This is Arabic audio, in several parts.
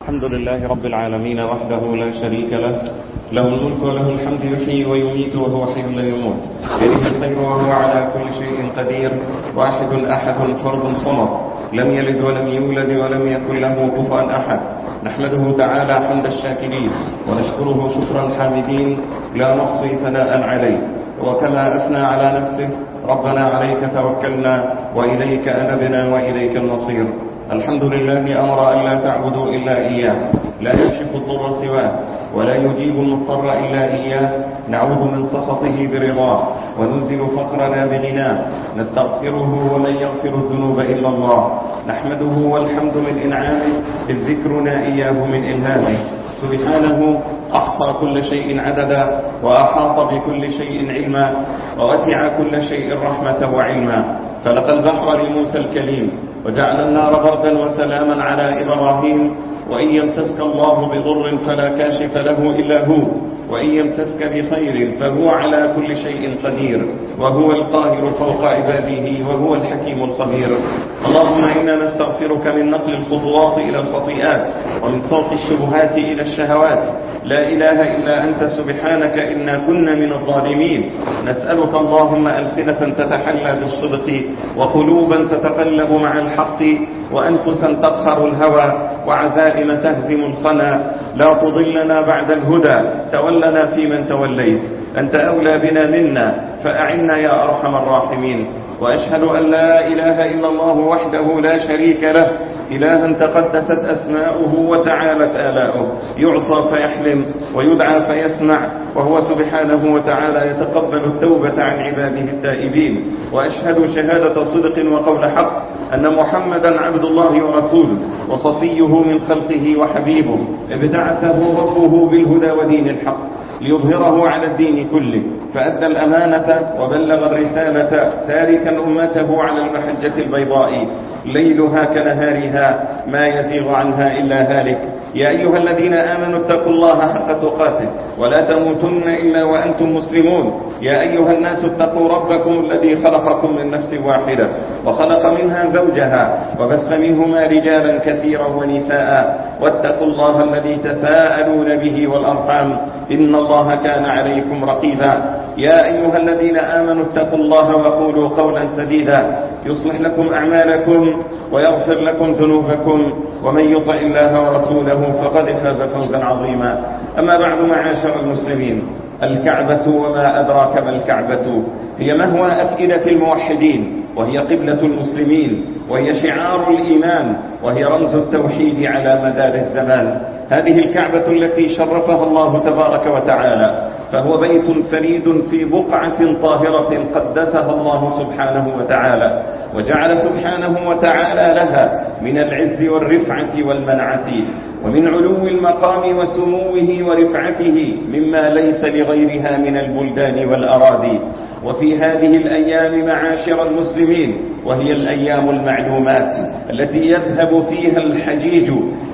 الحمد لله رب العالمين وحده لا شريك له، له الملك وله الحمد، يحيي ويميت وهو حي لا يموت، بيده الخير وهو على كل شيء قدير، واحد أحد فرد صمد، لم يلد ولم يولد ولم يكن له كفوا أحد. نحمده تعالى حمد الشاكرين ونشكره شكر الحامدين، لا نحصي ثناء عليه. وكما أثنى على نفسه: ربنا عليك توكلنا وإليك أنبنا وإليك المصير. الحمد لله أمر أن لا تعبدوا إلا إياه، لا يكشف الضر سواه ولا يجيب المضطر إلا إياه. نعوذ من سخطه برضاه وننزل فقرنا بغناه، نستغفره ومن يغفر الذنوب إلا الله. نحمده والحمد من إنعامه، إذ ذكرنا إياه من إلهامه. سبحانه أحصى كل شيء عددا، وأحاط بكل شيء علما، ووسع كل شيء رحمة وعلما. فلقى البحر لموسى الكليم، وجعل النار بردا وسلاما على إبراهيم. وإن يمسسك الله بضر فلا كاشف له إلا هو، وإن يمسسك بخير فهو على كل شيء قدير، وهو القاهر فوق عباده، وهو الحكيم الخبير. اللهم إنا نستغفرك من نقل الخطوات إلى الخطيئات، ومن سوق الشبهات إلى الشهوات. لا إله إلا أنت سبحانك إنا كنا من الظالمين. نسألك اللهم ألسنة تتحلى بالصدق، وقلوبا تتقلب مع الحق، وأنفسا تقهر الهوى، وعزائم تهزم الخنا. لا تضلنا بعد الهدى، تولنا فيمن توليت، أنت أولى بنا منا، فأعنا يا أرحم الراحمين. وأشهد أن لا إله إلا الله وحده لا شريك له، إلها تقدست أسماؤه وتعالت آلاؤه، يعصى فيحلم ويدعى فيسمع، وهو سبحانه وتعالى يتقبل التوبة عن عباده التائبين. وأشهد شهادة صدق وقول حق أن محمدا عبد الله ورسوله، وصفيه من خلقه وحبيبه، ابتعثه ربه بالهدى ودين الحق ليظهره على الدين كله، فأدى الأمانة وبلغ الرسالة، تاركا أمته على المحجة البيضاء ليلها كنهارها، ما يزيغ عنها إلا هالك. يا أيها الذين آمنوا اتقوا الله حق تقاته ولا تموتن إلا وأنتم مسلمون. يا أيها الناس اتقوا ربكم الذي خلقكم من نفس واحدة، وخلق منها زوجها، وبث منهما رجالا كثيرا ونساء. واتقوا الله الذي تساءلون به والأرحام، إن الله كان عليكم رقيبا. يا أيها الذين آمنوا اتقوا الله وقولوا قولا سديدا، يصلح لكم أعمالكم ويغفر لكم ذنوبكم، ومن يطع الله ورسوله فقد فاز فوزا عظيما. أما بعد، معاشر المسلمين، الكعبة وما أدراك ما الكعبة، هي مهوى أفئدة الموحدين، وهي قبلة المسلمين، وهي شعار الإيمان، وهي رمز التوحيد على مدار الزمان. هذه الكعبة التي شرفها الله تبارك وتعالى، فهو بيت فريد في بقعة طاهرة قدسها الله سبحانه وتعالى، وجعل سبحانه وتعالى لها من العز والرفعة والمنعة، ومن علو المقام وسموه ورفعته مما ليس لغيرها من البلدان والأراضي. وفي هذه الأيام معاشر المسلمين، وهي الأيام المعلومات التي يذهب فيها الحجيج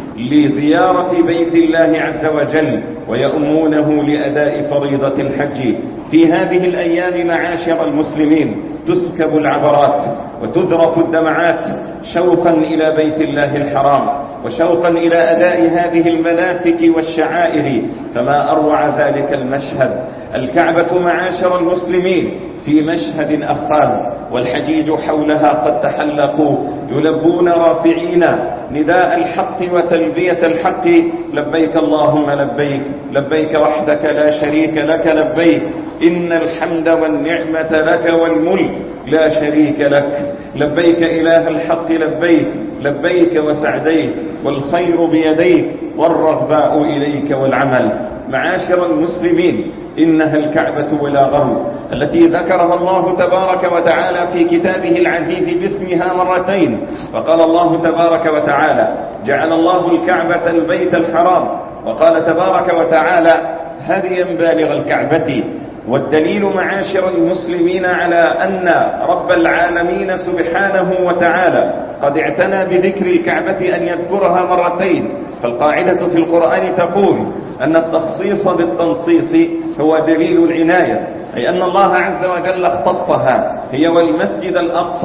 لزيارة بيت الله عز وجل، ويؤمونه لأداء فريضة الحج. في هذه الأيام معاشر المسلمين تسكب العبرات وتذرف الدمعات، شوقا إلى بيت الله الحرام، وشوقا إلى أداء هذه المناسك والشعائر. فما أروع ذلك المشهد، الكعبة معاشر المسلمين في مشهد أخاذ، والحجيج حولها قد تحلقوا يلبون رافعين نداء الحق وتلبية الحق: لبيك اللهم لبيك، لبيك وحدك لا شريك لك لبيك، إن الحمد والنعمة لك والملك لا شريك لك. لبيك إله الحق لبيك، لبيك وسعديك، والخير بيديك، والرغباء إليك والعمل. معاشر المسلمين، إنها الكعبة ولا غرو، التي ذكرها الله تبارك وتعالى في كتابه العزيز باسمها مرتين. فقال الله تبارك وتعالى: جعل الله الكعبة البيت الحرام. وقال تبارك وتعالى: هديا بالغ الكعبة. والدليل معاشر المسلمين على أن رب العالمين سبحانه وتعالى قد اعتنى بذكر الكعبة أن يذكرها مرتين. فالقاعدة في القرآن تقول أن التخصيص بالتنصيص هو دليل العناية، أي أن الله عز وجل اختصها هي والمسجد الأقصى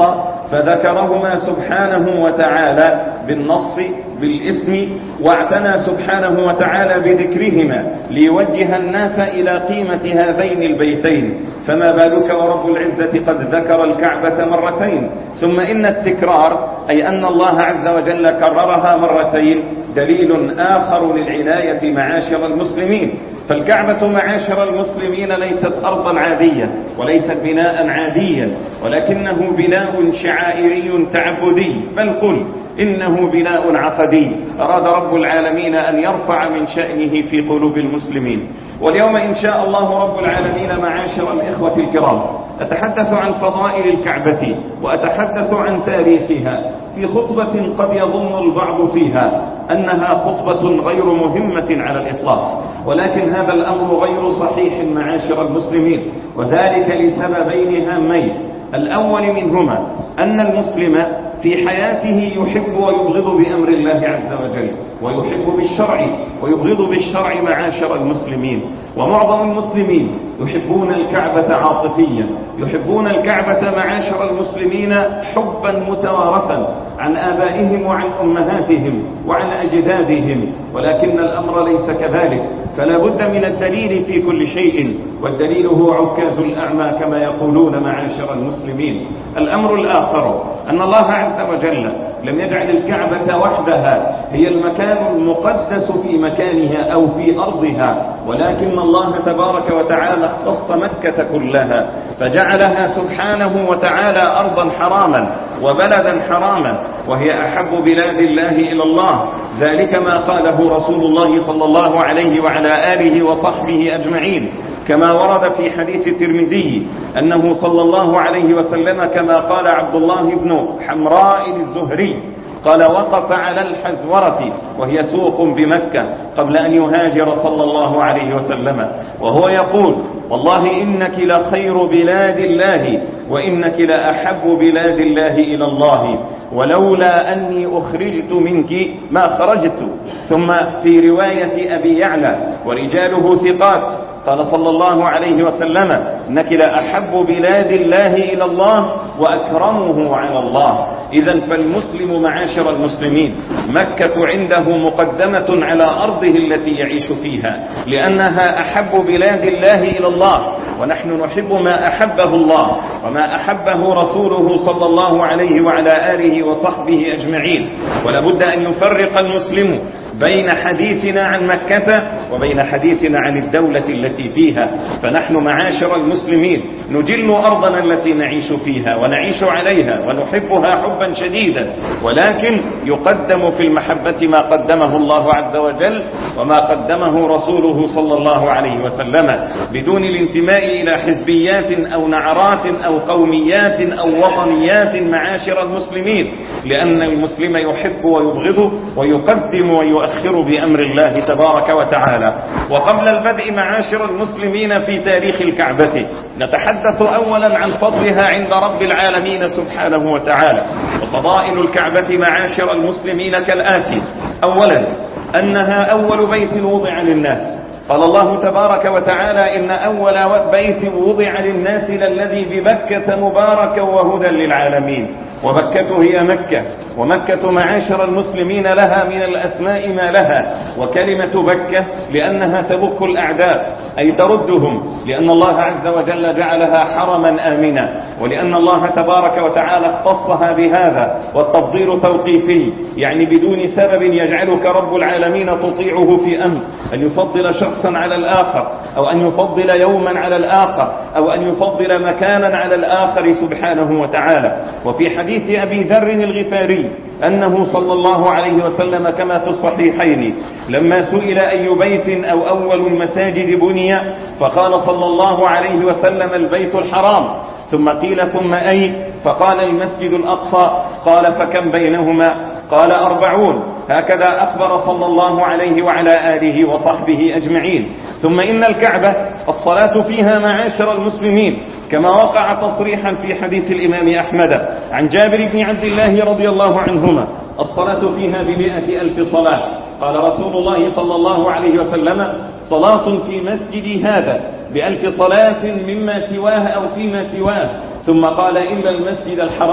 فذكرهما سبحانه وتعالى بالنص بالاسم، واعتنى سبحانه وتعالى بذكرهما ليوجه الناس إلى قيمة هذين البيتين، فما بالك ورب العزة قد ذكر الكعبة مرتين. ثم إن التكرار أي أن الله عز وجل كررها مرتين دليل آخر للعناية معاشر المسلمين. فالكعبة معاشر المسلمين ليست أرضا عادية وليست بناء عاديا، ولكنه بناء شعائري تعبدي، بل قل إنه بناء عقدي أراد رب العالمين أن يرفع من شأنه في قلوب المسلمين. واليوم إن شاء الله رب العالمين معاشر الإخوة الكرام أتحدث عن فضائل الكعبة وأتحدث عن تاريخها في خطبة قد يظن البعض فيها أنها خطبة غير مهمة على الإطلاق، ولكن هذا الأمر غير صحيح معاشر المسلمين، وذلك لسببين هامين. الأول منهما أن المسلم في حياته يحب ويبغض بأمر الله عز وجل، ويحب بالشرع ويبغض بالشرع معاشر المسلمين. ومعظم المسلمين يحبون الكعبة عاطفيا، يحبون الكعبة معاشر المسلمين حبا متوارثا عن آبائهم وعن أمهاتهم وعن أجدادهم، ولكن الأمر ليس كذلك، فلا بد من الدليل في كل شيء، والدليل هو عكاز الأعمى كما يقولون معاشر المسلمين. الأمر الآخر أن الله عز وجل لم يجعل الكعبة وحدها هي المكان المقدس في مكانها أو في أرضها، ولكن الله تبارك وتعالى اختص مكة كلها فجعلها سبحانه وتعالى أرضا حراما وبلدا حراما، وهي أحب بلاد الله إلى الله. ذلك ما قاله رسول الله صلى الله عليه وعلى آله وصحبه أجمعين، كما ورد في حديث الترمذي أنه صلى الله عليه وسلم كما قال عبد الله بن حمراء الزهري قال: وقف على الحزورة وهي سوق بمكة قبل أن يهاجر صلى الله عليه وسلم وهو يقول: والله إنك لخير بلاد الله وإنك لأحب بلاد الله إلى الله، ولولا أني أخرجت منك ما خرجت. ثم في رواية أبي يعلى ورجاله ثقات قال صلى الله عليه وسلم: إنك لأحب بلاد الله إلى الله وأكرمه على الله. إذن فالمسلم معاشر المسلمين مكة عنده مقدمة على أرضه التي يعيش فيها، لأنها أحب بلاد الله إلى الله، ونحن نحب ما أحبه الله وما أحبه رسوله صلى الله عليه وعلى آله وصحبه أجمعين. ولابد أن يفرق المسلم بين حديثنا عن مكة وبين حديثنا عن الدولة التي فيها. فنحن معاشر المسلمين نجل أرضنا التي نعيش فيها ونعيش عليها ونحبها حبا شديدا، ولكن يقدم في المحبة ما قدمه الله عز وجل وما قدمه رسوله صلى الله عليه وسلم، بدون الانتماء إلى حزبيات أو نعرات أو قوميات أو وطنيات معاشر المسلمين، لأن المسلم يحب ويبغض ويقدم ويؤخر بأمر الله تبارك وتعالى. وقبل البدء معاشر المسلمين في تاريخ الكعبة نتحدث أولا عن فضلها عند رب العالمين سبحانه وتعالى. وفضائل الكعبة معاشر المسلمين كالآتي: أولا أنها أول بيت وضع للناس، قال الله تبارك وتعالى: إن أول بيت وضع للناس للذي ببكة مباركا وهدى للعالمين. وبكة هي مكة، ومكة معاشر المسلمين لها من الأسماء ما لها. وكلمة بكة لأنها تبك الأعداء أي تردهم، لأن الله عز وجل جعلها حرما آمنا، ولأن الله تبارك وتعالى اختصها بهذا. والتفضيل توقيفي، يعني بدون سبب يجعلك رب العالمين تطيعه في أمر أن يفضل شخصا على الآخر، أو أن يفضل يوما على الآخر، أو أن يفضل مكانا على الآخر سبحانه وتعالى. وفي حديث أبي ذر الغفاري أنه صلى الله عليه وسلم كما في الصحيحين لما سئل أي بيت أو أول المساجد بني فقال صلى الله عليه وسلم: البيت الحرام. ثم قيل: ثم أي؟ فقال: المسجد الأقصى. قال: فكم بينهما؟ قال: 40. هكذا أخبر صلى الله عليه وعلى آله وصحبه أجمعين. ثم إن الكعبة الصلاة فيها معاشر المسلمين كما وقع تصريحا في حديث الإمام أحمد عن جابر بن عبد الله رضي الله عنهما: الصلاة فيها ب100,000 صلاة. قال رسول الله صلى الله عليه وسلم: صلاة في مسجد هذا ب1,000 صلاة مما سواه أو فيما سواه. ثم قال: إلا المسجد الحرام.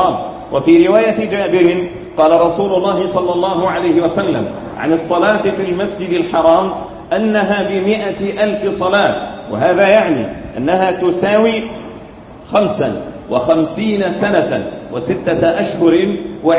وفي رواية جابر قال رسول الله صلى الله عليه وسلم عن الصلاة في المسجد الحرام أنها ب100,000 صلاة، وهذا يعني أنها تساوي 55 سنة و6 أشهر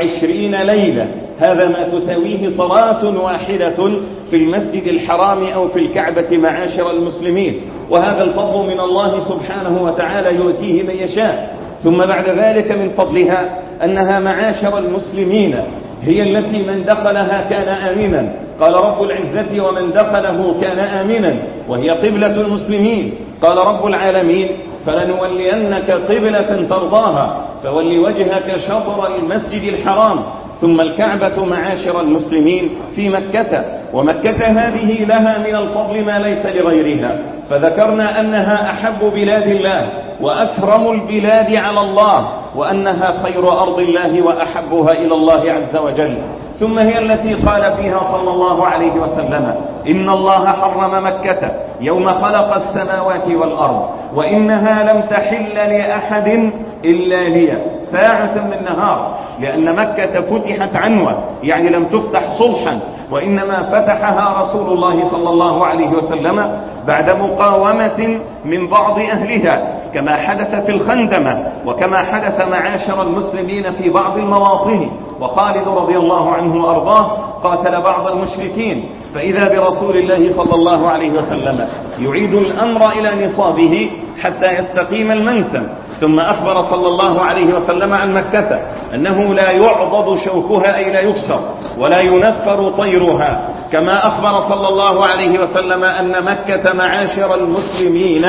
و20 ليلة. هذا ما تساويه صلاة واحدة في المسجد الحرام أو في الكعبة معاشر المسلمين، وهذا الفضل من الله سبحانه وتعالى يؤتيه من يشاء. ثم بعد ذلك من فضلها أنها معاشر المسلمين هي التي من دخلها كان آمنا، قال رب العزة ومن دخله كان آمنا، وهي قبلة المسلمين. قال رب العالمين فلنولينك قبلة ترضاها فول وجهك شطر المسجد الحرام. ثم الكعبة معاشر المسلمين في مكة، ومكة هذه لها من الفضل ما ليس لغيرها، فذكرنا أنها أحب بلاد الله وأكرم البلاد على الله، وأنها خير أرض الله وأحبها إلى الله عز وجل. ثم هي التي قال فيها صلى الله عليه وسلم إن الله حرم مكة يوم خلق السماوات والأرض، وإنها لم تحل لأحد إلا لي ساعة من نهار، لأن مكة فتحت عنوة، يعني لم تفتح صلحا، وإنما فتحها رسول الله صلى الله عليه وسلم بعد مقاومة من بعض أهلها، كما حدث في الخندمة وكما حدث معاشر المسلمين في بعض المواطن. وخالد رضي الله عنه وأرضاه قاتل بعض المشركين، فإذا برسول الله صلى الله عليه وسلم يعيد الأمر إلى نصابه حتى يستقيم المنسم. ثم أخبر صلى الله عليه وسلم عن مكة أنه لا يعضد شوكها أي لا يكسر ولا ينفر طيرها، كما أخبر صلى الله عليه وسلم أن مكة معاشر المسلمين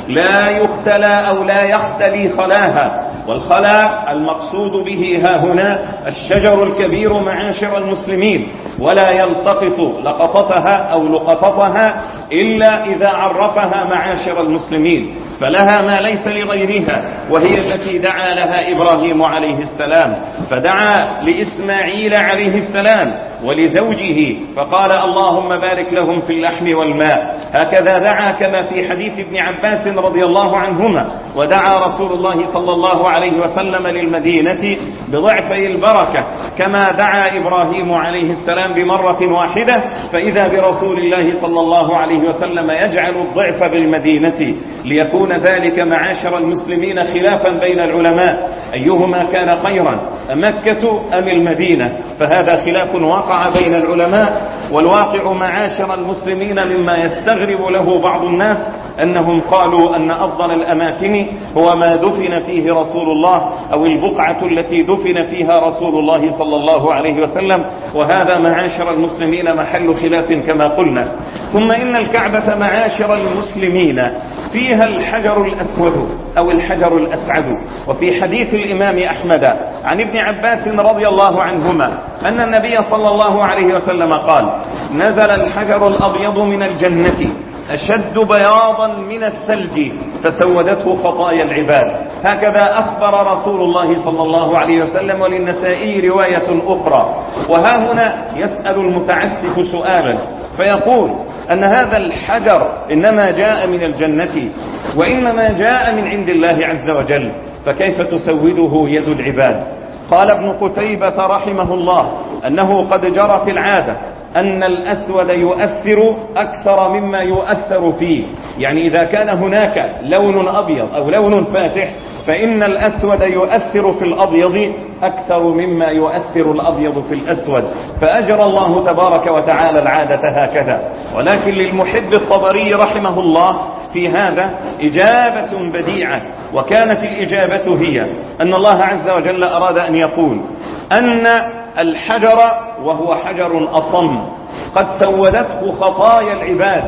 لا يختلى أو لا يختلي خلاها، والخلاء المقصود به ها هنا الشجر الكبير معاشر المسلمين، ولا يلتقط لقطتها أو لقطتها إلا إذا عرفها معاشر المسلمين، فلها ما ليس لغيرها، وهي التي دعا لها إبراهيم عليه السلام، فدعا لإسماعيل عليه السلام ولزوجه فقال اللهم بارك لهم في اللحم والماء. هكذا دعا كما في حديث ابن عباس رضي الله عنهما، ودعا رسول الله صلى الله عليه وسلم للمدينة بضعفي البركة، كما دعا إبراهيم عليه السلام بمرة واحدة، فإذا برسول الله صلى الله عليه وسلم يجعل الضعف بالمدينة، ليكون ذلك معاشر المسلمين خلافا بين العلماء أيهما كان خيرا مكة أم المدينة، فهذا خلاف وقع بين العلماء. والواقع معاشر المسلمين مما يستغرب له بعض الناس أنهم قالوا أن أفضل الأماكن هو ما دفن فيه رسول الله أو البقعة التي دفن فيها رسول الله صلى الله عليه وسلم، وهذا معاشر المسلمين محل خلاف كما قلنا. ثم إن الكعبة معاشر المسلمين فيها الحجر الأسود أو الحجر الأسعد. وفي حديث الإمام أحمد عن ابن عباس رضي الله عنهما أن النبي صلى الله عليه وسلم قال نزل الحجر الأبيض من الجنة أشد بياضا من الثلج فسودته خطايا العباد. هكذا أخبر رسول الله صلى الله عليه وسلم، وللنسائي رواية أخرى. وها هنا يسأل المتعسف سؤالا فيقول أن هذا الحجر إنما جاء من الجنة وإنما جاء من عند الله عز وجل، فكيف تسوده يد العباد؟ قال ابن قتيبة رحمه الله أنه قد جرت العادة أن الأسود يؤثر أكثر مما يؤثر فيه، يعني إذا كان هناك لون أبيض أو لون فاتح فإن الأسود يؤثر في الأبيض أكثر مما يؤثر الأبيض في الأسود، فأجرى الله تبارك وتعالى العادة هكذا. ولكن للمحب الطبري رحمه الله في هذا إجابة بديعة، وكانت الإجابة هي أن الله عز وجل أراد أن يقول أن الحجر وهو حجر أصم قد سودته خطايا العباد،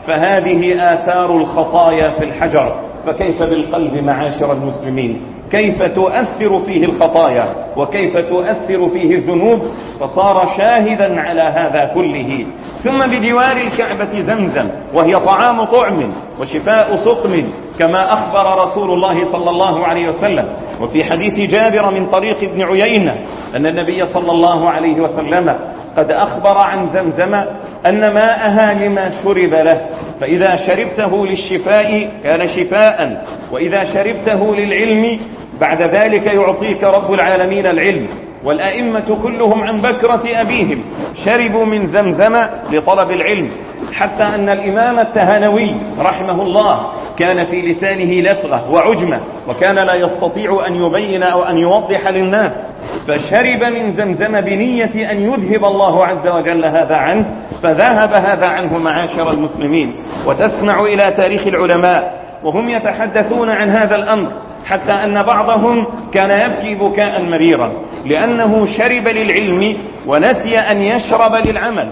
فهذه آثار الخطايا في الحجر، فكيف بالقلب معاشر المسلمين؟ كيف تؤثر فيه الخطايا وكيف تؤثر فيه الذنوب؟ فصار شاهدا على هذا كله. ثم بجوار الكعبة زمزم، وهي طعام طعم وشفاء سقم، كما أخبر رسول الله صلى الله عليه وسلم. وفي حديث جابر من طريق ابن عيينة أن النبي صلى الله عليه وسلم قد أخبر عن زمزم أن ماءها لما شرب له، فإذا شربته للشفاء كان شفاء، وإذا شربته للعلم بعد ذلك يعطيك رب العالمين العلم. والأئمة كلهم عن بكرة أبيهم شربوا من زمزم لطلب العلم، حتى أن الإمام التهانوي رحمه الله كان في لسانه لثغة وعجمة، وكان لا يستطيع أن يبين أو أن يوضح للناس، فشرب من زمزم بنية أن يذهب الله عز وجل هذا عنه، فذهب هذا عنه معاشر المسلمين. وتسمع إلى تاريخ العلماء وهم يتحدثون عن هذا الأمر، حتى أن بعضهم كان يبكي بكاء مريرا لأنه شرب للعلم ونسي أن يشرب للعمل،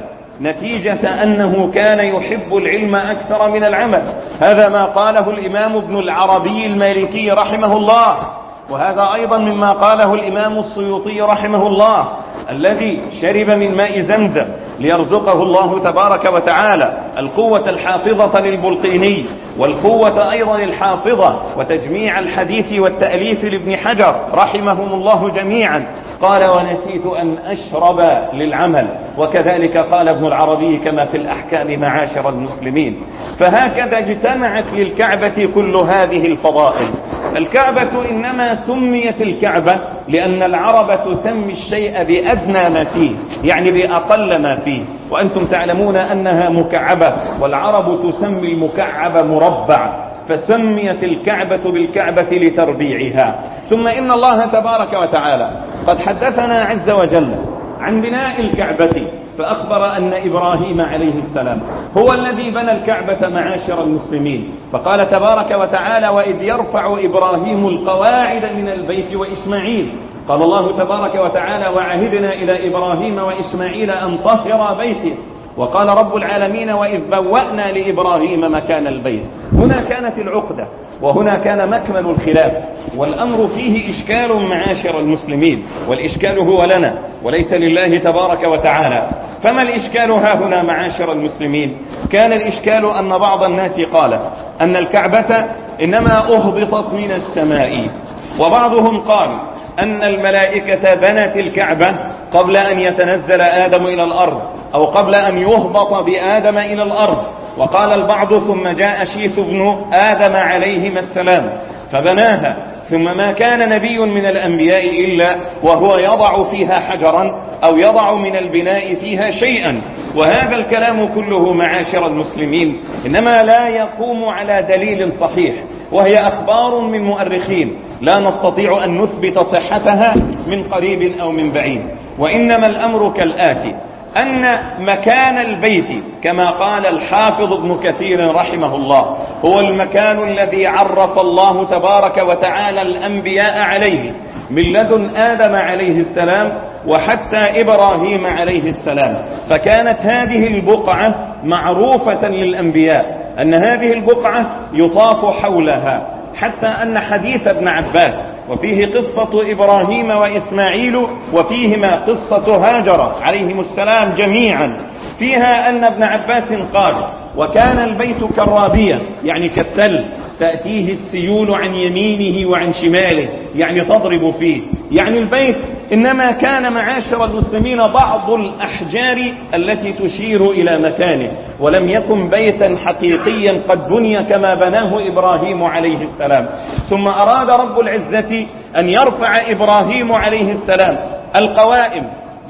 نتيجة أنه كان يحب العلم أكثر من العمل. هذا ما قاله الإمام ابن العربي المالكي رحمه الله، وهذا أيضا مما قاله الإمام السيوطي رحمه الله، الذي شرب من ماء زمزم ليرزقه الله تبارك وتعالى القوة الحافظة للبلقيني، والقوة أيضا الحافظة وتجميع الحديث والتأليف لابن حجر رحمهم الله جميعا. قال: ونسيت أن أشرب للعمل. وكذلك قال ابن العربي كما في الأحكام معاشر المسلمين. فهكذا اجتمعت للكعبة كل هذه الفضائل. الكعبة إنما سميت الكعبة لأن العرب تسمي الشيء بأدنى ما فيه، يعني بأقل ما فيه، وأنتم تعلمون أنها مكعبة، والعرب تسمي المكعب مربع، فسميت الكعبة بالكعبة لتربيعها. ثم إن الله تبارك وتعالى قد حدثنا عز وجل عن بناء الكعبة، فأخبر أن إبراهيم عليه السلام هو الذي بنى الكعبة معاشر المسلمين، فقال تبارك وتعالى: وإذ يرفع إبراهيم القواعد من البيت وإسماعيل. قال الله تبارك وتعالى: وعهدنا إلى إبراهيم وإسماعيل أن طهر بيتي. وقال رب العالمين: وإذ بوأنا لإبراهيم مكان البيت. هنا كانت العقدة، وهنا كان مكمن الخلاف، والأمر فيه إشكال معاشر المسلمين، والإشكال هو لنا وليس لله تبارك وتعالى. فما الإشكال ها هنا معاشر المسلمين؟ كان الإشكال أن بعض الناس قال أن الكعبة إنما أهبطت من السماء، وبعضهم قال أن الملائكة بنت الكعبة قبل أن يتنزل آدم إلى الأرض، أو قبل أن يهبط بآدم إلى الأرض. وقال البعض: ثم جاء شيث بن آدم عليهما السلام فبناها، ثم ما كان نبي من الأنبياء إلا وهو يضع فيها حجرا أو يضع من البناء فيها شيئا. وهذا الكلام كله معاشر المسلمين إنما لا يقوم على دليل صحيح، وهي أخبار من مؤرخين لا نستطيع أن نثبت صحتها من قريب أو من بعيد. وإنما الأمر كالآتي: أن مكان البيت كما قال الحافظ ابن كثير رحمه الله هو المكان الذي عرف الله تبارك وتعالى الأنبياء عليه من لدن آدم عليه السلام وحتى إبراهيم عليه السلام. فكانت هذه البقعة معروفة للأنبياء أن هذه البقعة يطاف حولها، حتى أن حديث ابن عباس وفيه قصة إبراهيم وإسماعيل وفيهما قصة هاجر عليهم السلام جميعا، فيها أن ابن عباس قال: وكان البيت كالرابية، يعني كالتل، تأتيه السيول عن يمينه وعن شماله، يعني تضرب فيه. يعني البيت إنما كان معاشر المسلمين بعض الأحجار التي تشير إلى مكانه، ولم يكن بيتا حقيقيا قد بني كما بناه إبراهيم عليه السلام. ثم أراد رب العزة أن يرفع إبراهيم عليه السلام القوائم،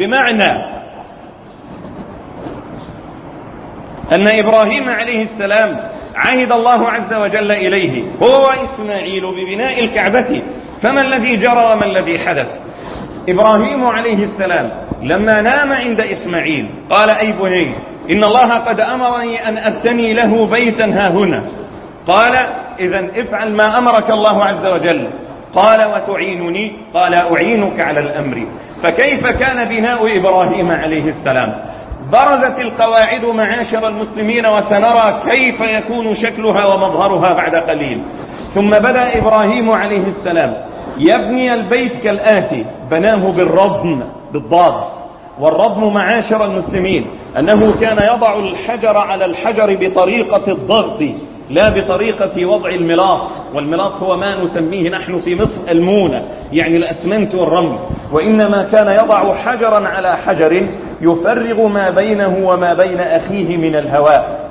بمعنى أن إبراهيم عليه السلام عهد الله عز وجل إليه هو وإسماعيل ببناء الكعبة. فما الذي جرى وما الذي حدث؟ إبراهيم عليه السلام لما نام عند إسماعيل قال: أي بني، إن الله قد أمرني أن أبتني له بيتا ها هنا. قال: إذن افعل ما أمرك الله عز وجل. قال: وتعينني؟ قال: أعينك على الأمر. فكيف كان بناء إبراهيم عليه السلام؟ برزت القواعد معاشر المسلمين، وسنرى كيف يكون شكلها ومظهرها بعد قليل. ثم بدأ إبراهيم عليه السلام يبني البيت كالآتي: بناه بالردم، بالضاد. والردم معاشر المسلمين أنه كان يضع الحجر على الحجر بطريقة الضغط لا بطريقة وضع الملاط، والملاط هو ما نسميه نحن في مصر المونة، يعني الأسمنت والرمل. وإنما كان يضع حجرا على حجر يفرغ ما بينه وما بين أخيه من الهواء،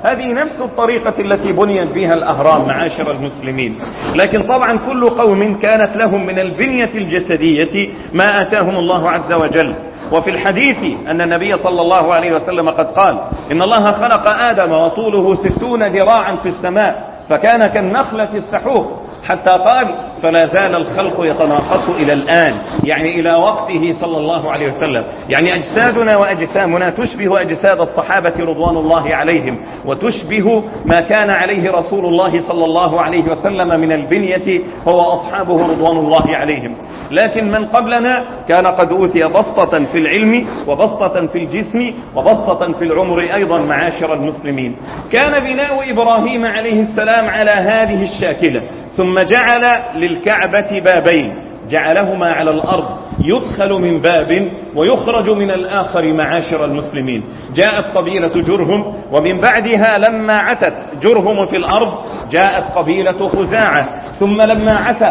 هذه نفس الطريقة التي بنيت بها الأهرام معاشر المسلمين. لكن طبعا كل قوم كانت لهم من البنية الجسدية ما آتاهم الله عز وجل. وفي الحديث أن النبي صلى الله عليه وسلم قد قال إن الله خلق آدم وطوله 60 ذراعا في السماء فكان كالنخلة السحوق، حتى قال فلا زال الخلق يتناقص إلى الآن، يعني إلى وقته صلى الله عليه وسلم. يعني أجسادنا وأجسامنا تشبه أجساد الصحابة رضوان الله عليهم، وتشبه ما كان عليه رسول الله صلى الله عليه وسلم من البنية هو أصحابه رضوان الله عليهم. لكن من قبلنا كان قد أوتي بسطة في العلم وبسطة في الجسم وبسطة في العمر أيضا معاشر المسلمين. كان بناء إبراهيم عليه السلام على هذه الشاكلة، ثم جعل للكعبة بابين، جعلهما على الأرض، يدخل من باب ويخرج من الآخر معاشر المسلمين. جاءت قبيلة جرهم، ومن بعدها لما عتت جرهم في الأرض جاءت قبيلة خزاعة، ثم لما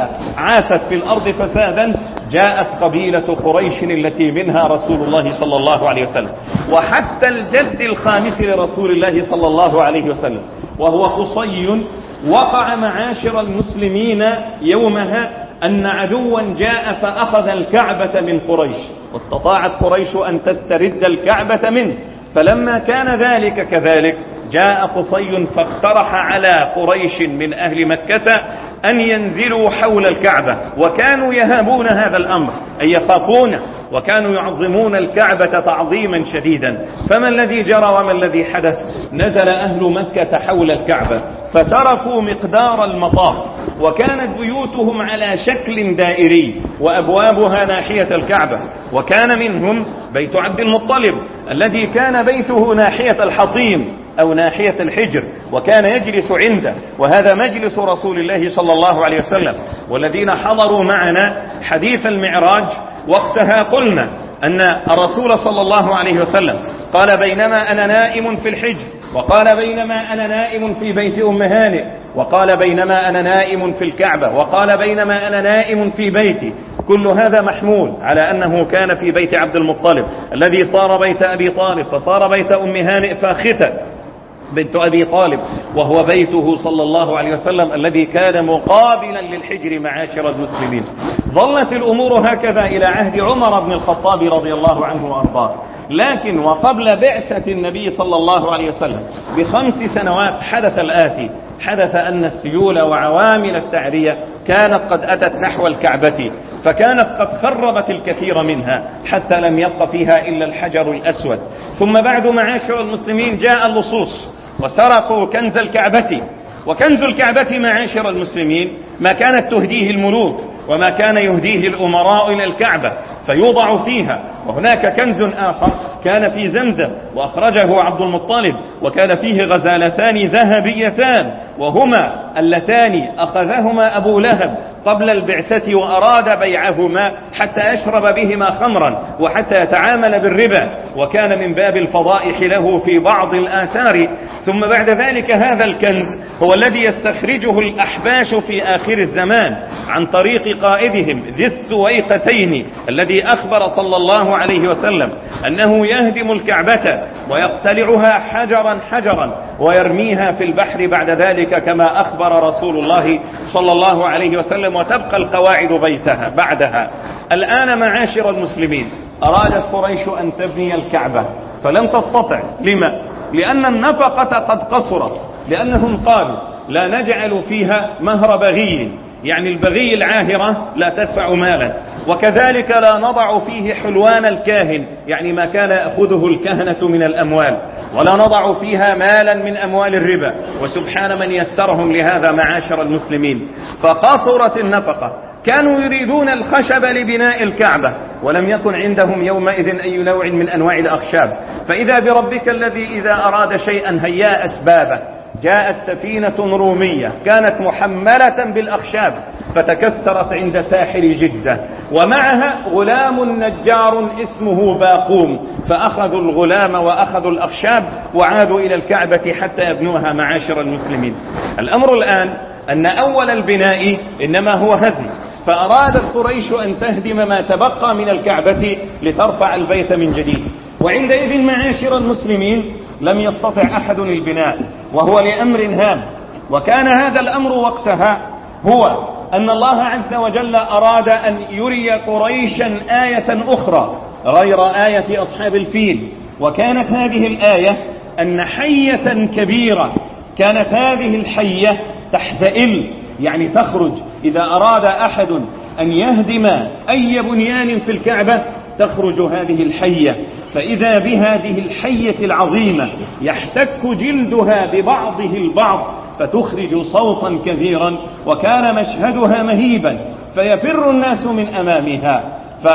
عاثت في الأرض فسادا جاءت قبيلة قريش التي منها رسول الله صلى الله عليه وسلم. وحتى الجد الخامس لرسول الله صلى الله عليه وسلم وهو قصي وقع معاشر المسلمين يومها أن عدوا جاء فأخذ الكعبة من قريش، واستطاعت قريش أن تسترد الكعبة منه. فلما كان ذلك كذلك جاء قصي فاقترح على قريش من أهل مكة أن ينزلوا حول الكعبة، وكانوا يهابون هذا الأمر أي يخافونه، وكانوا يعظمون الكعبة تعظيما شديدا. فما الذي جرى وما الذي حدث؟ نزل أهل مكة حول الكعبة فتركوا مقدار المطاف، وكانت بيوتهم على شكل دائري وأبوابها ناحية الكعبة. وكان منهم بيت عبد المطلب الذي كان بيته ناحية الحطيم أو ناحية الحجر، وكان يجلس عنده، وهذا مجلس رسول الله صلى الله عليه وسلم. والذين حضروا معنا حديث المعراج وقتها قلنا أن الرسول صلى الله عليه وسلم قال بينما أنا نائم في الحجر، وقال بينما أنا نائم في بيت أم هانئ، وقال بينما أنا نائم في الكعبة، وقال بينما أنا نائم في بيتي. كل هذا محمول على أنه كان في بيت عبد المطلب الذي صار بيت أبي طالب، فصار بيت أم هانئ فاختة بنت أبي طالب، وهو بيته صلى الله عليه وسلم الذي كان مقابلا للحجر معاشر المسلمين. ظلت الأمور هكذا إلى عهد عمر بن الخطاب رضي الله عنه وأرضاه. لكن وقبل بعثة النبي صلى الله عليه وسلم ب5 سنوات حدث الآتي: حدث أن السيول وعوامل التعرية كانت قد أتت نحو الكعبة، فكانت قد خربت الكثير منها حتى لم يبق فيها إلا الحجر الأسود. ثم بعد معاشر المسلمين جاء اللصوص وسرقوا كنز الكعبة. وكنز الكعبة معاشر المسلمين ما كانت تهديه الملوك وما كان يهديه الأمراء إلى الكعبة فيوضع فيها. وهناك كنز آخر كان في زمزم وأخرجه عبد المطلب، وكان فيه غزالتان ذهبيتان، وهما اللتان أخذهما أبو لهب قبل البعثة وأراد بيعهما حتى يشرب بهما خمرا وحتى يتعامل بالربا، وكان من باب الفضائح له في بعض الآثار. ثم بعد ذلك هذا الكنز هو الذي يستخرجه الأحباش في آخر الزمان عن طريق قائدهم ذي السويقتين الذي أخبر صلى الله عليه وسلم أنه يهدم الكعبة ويقتلعها حجرا حجرا ويرميها في البحر بعد ذلك كما أخبر رسول الله صلى الله عليه وسلم، وتبقى القواعد بيتها بعدها. الآن معاشر المسلمين أرادت قريش أن تبني الكعبة فلم تستطع. لما؟ لأن النفقة قد قصرت، لأنهم قالوا لا نجعل فيها مهر بغي، يعني البغي العاهرة لا تدفع مالا، وكذلك لا نضع فيه حلوان الكاهن، يعني ما كان يأخذه الكهنة من الأموال، ولا نضع فيها مالا من أموال الربا، وسبحان من يسرهم لهذا معاشر المسلمين. فقصرت النفقة. كانوا يريدون الخشب لبناء الكعبة ولم يكن عندهم يومئذ أي نوع من أنواع الأخشاب، فإذا بربك الذي إذا أراد شيئا هيا أسبابه. جاءت سفينة رومية كانت محملة بالأخشاب فتكسرت عند ساحل جدة، ومعها غلام نجار اسمه باقوم، فأخذوا الغلام وأخذوا الأخشاب وعادوا إلى الكعبة حتى يبنوها معاشر المسلمين. الأمر الآن أن أول البناء إنما هو هدم، فأرادت قريش أن تهدم ما تبقى من الكعبة لترفع البيت من جديد. وعندئذ معاشر المسلمين لم يستطع أحد البناء، وهو لأمر هام. وكان هذا الأمر وقتها هو أن الله عز وجل أراد أن يري قريشا آية أخرى غير آية أصحاب الفيل. وكانت هذه الآية أن حية كبيرة، كانت هذه الحية تحتئل، يعني تخرج إذا أراد أحد أن يهدم أي بنيان في الكعبة تخرج هذه الحية، فإذا بهذه الحية العظيمة يحتك جلدها ببعضه البعض فتخرج صوتا كبيرا، وكان مشهدها مهيبا فيفر الناس من أمامها.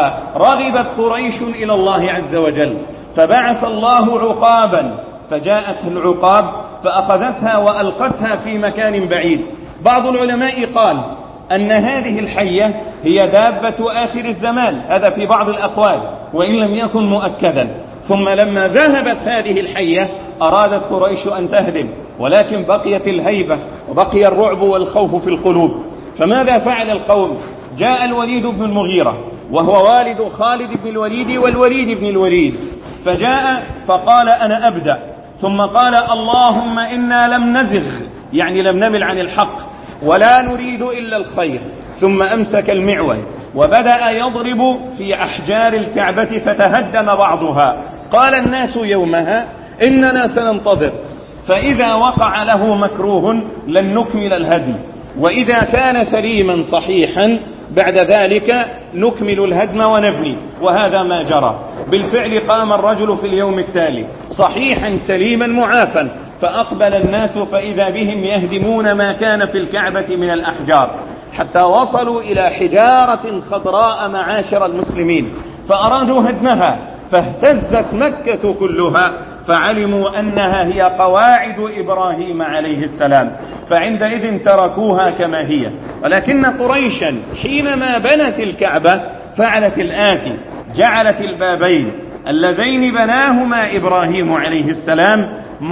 فرغبت قريش إلى الله عز وجل، فبعث الله عقابا، فجاءت العقاب فأخذتها وألقتها في مكان بعيد. بعض العلماء قال أن هذه الحية هي دابة آخر الزمان، هذا في بعض الأقوال وإن لم يكن مؤكدا. ثم لما ذهبت هذه الحية أرادت قريش أن تهدم، ولكن بقيت الهيبة وبقي الرعب والخوف في القلوب. فماذا فعل القوم؟ جاء الوليد بن المغيرة وهو والد خالد بن الوليد والوليد بن الوليد، فجاء فقال أنا أبدأ، ثم قال اللهم إنا لم نزغ، يعني لم نمل عن الحق، ولا نريد إلا الخير. ثم أمسك المعول وبدأ يضرب في أحجار الكعبة فتهدم بعضها. قال الناس يومها إننا سننتظر، فإذا وقع له مكروه لن نكمل الهدم، وإذا كان سليما صحيحا بعد ذلك نكمل الهدم ونبني. وهذا ما جرى بالفعل. قام الرجل في اليوم التالي صحيحا سليما معافا، فأقبل الناس فإذا بهم يهدمون ما كان في الكعبة من الأحجار، حتى وصلوا إلى حجارة خضراء معاشر المسلمين، فأرادوا هدمها، فاهتزت مكة كلها، فعلموا أنها هي قواعد إبراهيم عليه السلام، فعندئذ تركوها كما هي. ولكن قريشا حينما بنت الكعبة فعلت الآتي: جعلت البابين اللذين بناهما إبراهيم عليه السلام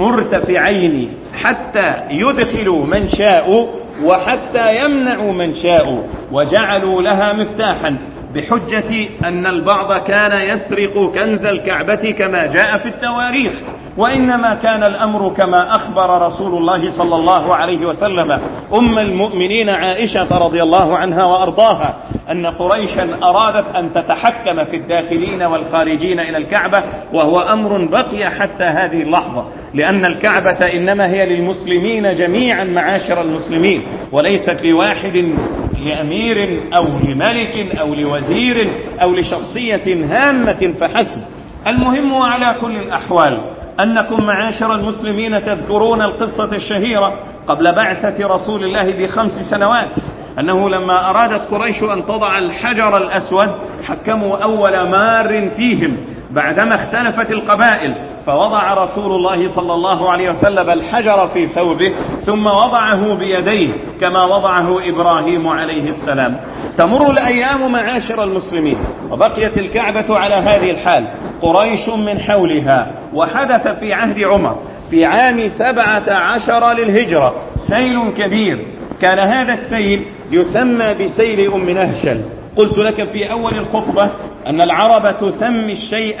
مرتفعين حتى يدخلوا من شاءوا وحتى يمنعوا من شاءوا، وجعلوا لها مفتاحا بحجة أن البعض كان يسرق كنز الكعبة كما جاء في التواريخ، وإنما كان الأمر كما أخبر رسول الله صلى الله عليه وسلم أم المؤمنين عائشة رضي الله عنها وأرضاها أن قريشا أرادت أن تتحكم في الداخلين والخارجين إلى الكعبة، وهو أمر بقي حتى هذه اللحظة، لأن الكعبة إنما هي للمسلمين جميعا معاشر المسلمين، وليست لواحد لأمير أو لملك أو لوزير أو لشخصية هامة فحسب. المهم على كل الأحوال أنكم معاشر المسلمين تذكرون القصة الشهيرة قبل بعثة رسول الله ب5 سنوات، أنه لما أرادت قريش أن تضع الحجر الأسود حكموا أول مار فيهم بعدما اختلفت القبائل، فوضع رسول الله صلى الله عليه وسلم الحجر في ثوبه ثم وضعه بيديه كما وضعه إبراهيم عليه السلام. تمر الأيام معاشر المسلمين وبقيت الكعبة على هذه الحال، قريش من حولها. وحدث في عهد عمر في عام 17 للهجرة سيل كبير، كان هذا السيل يسمى بسيل أم نهشل. قلت لك في أول الخطبة أن العرب تسمي الشيء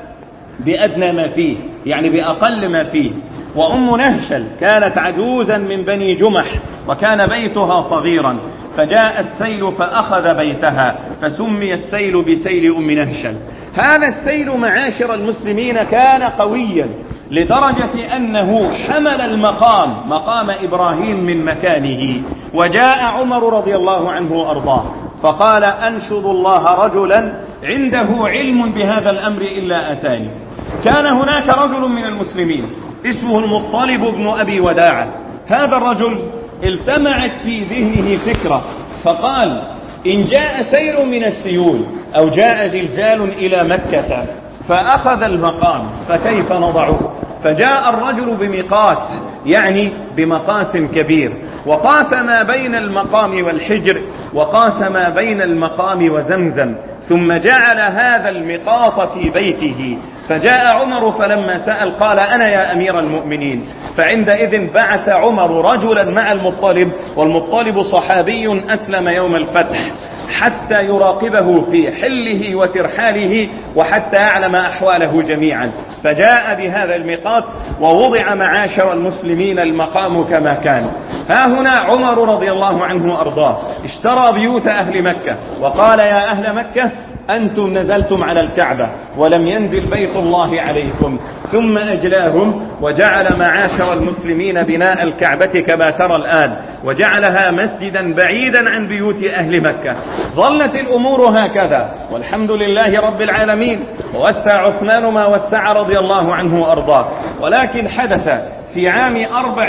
بأدنى ما فيه، يعني بأقل ما فيه. وأم نهشل كانت عجوزا من بني جمح وكان بيتها صغيرا، فجاء السيل فأخذ بيتها فسمي السيل بسيل أم نهشل. هذا السيل معاشر المسلمين كان قويا لدرجة أنه حمل المقام، مقام إبراهيم من مكانه. وجاء عمر رضي الله عنه وأرضاه فقال أنشد الله رجلا عنده علم بهذا الأمر إلا أتاني. كان هناك رجل من المسلمين اسمه المطلب بن أبي وداعة. هذا الرجل التمعت في ذهنه فكرة، فقال إن جاء سيل من السيول أو جاء زلزال إلى مكة فأخذ المقام فكيف نضعه؟ فجاء الرجل بميقات، يعني بمقاس كبير، وقاس ما بين المقام والحجر وقاس ما بين المقام وزمزم، ثم جعل هذا المقاط في بيته. فجاء عمر فلما سأل قال أنا يا أمير المؤمنين. فعندئذ بعث عمر رجلا مع المطلب، والمطلب صحابي أسلم يوم الفتح، حتى يراقبه في حله وترحاله وحتى يعلم أحواله جميعا، فجاء بهذا الميقات ووضع معاشر المسلمين المقام كما كان. ها هنا عمر رضي الله عنه وأرضاه اشترى بيوت أهل مكة وقال يا أهل مكة أنتم نزلتم على الكعبة ولم ينزل بيت الله عليكم، ثم أجلاهم وجعل معاشر المسلمين بناء الكعبة كما ترى الآن، وجعلها مسجدا بعيدا عن بيوت أهل مكة. ظلت الأمور هكذا والحمد لله رب العالمين، ووسع عثمان ما وسع رضي الله عنه وأرضاه. ولكن حدث في عام